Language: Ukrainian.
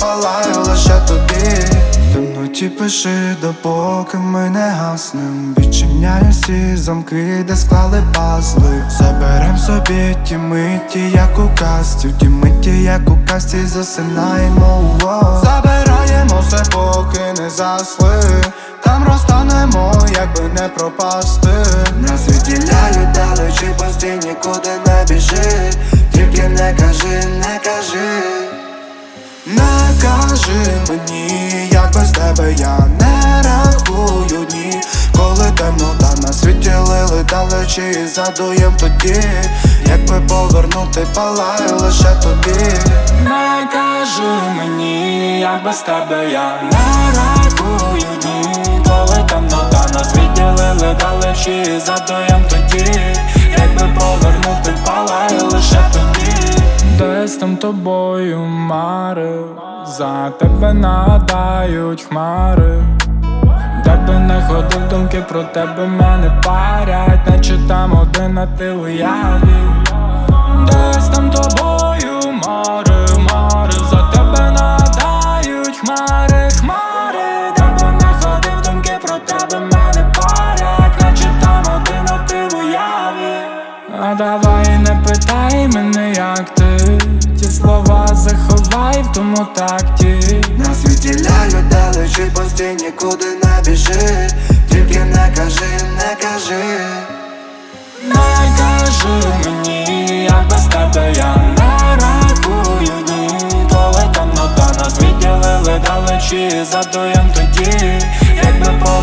палаю лише тобі. В темноті пиши, допоки ми не гаснем. Відчиняю всі замки, де склали пазли. Заберем собі ті миті, як у касті. В ті миті, як у касті, засинаємо. Забираємо все, поки не засли. Там розтанемо, якби не пропасти. Нас відділяють далечі, постій, нікуди не біжи. Тільки не кажи, не кажи. Не кажи мені, як без тебе я не рахую дні. Коли темнота нас відділили далечі, і задуєм тоді. Якби повернути, палаю лише тобі. Не кажи мені, як без тебе я не рахую дні. Коли темнота нас відділили далечі, і задуєм тоді. Якби повернути, палаю лише тобі. Десь там тобою марив, за тебе нагадають хмари. Де би не ходив, думки про тебе мене парять, наче там один, а ти в уяві. Десь там тобою марив, марив, за тебе нагадають хмари, хмари. Де би не ходив, думки про тебе мене парять, наче там один, а ти в уяві. А давай не питай мене, як ти, ті слова заховай в тому такті. Нас відділяють далечі, постій, нікуди не біжи. Тільки не кажи, не кажи. Не кажи мені, як без тебе я не рахую дні. Коли темнота нас відділили далечі, задуєм тоді. Якби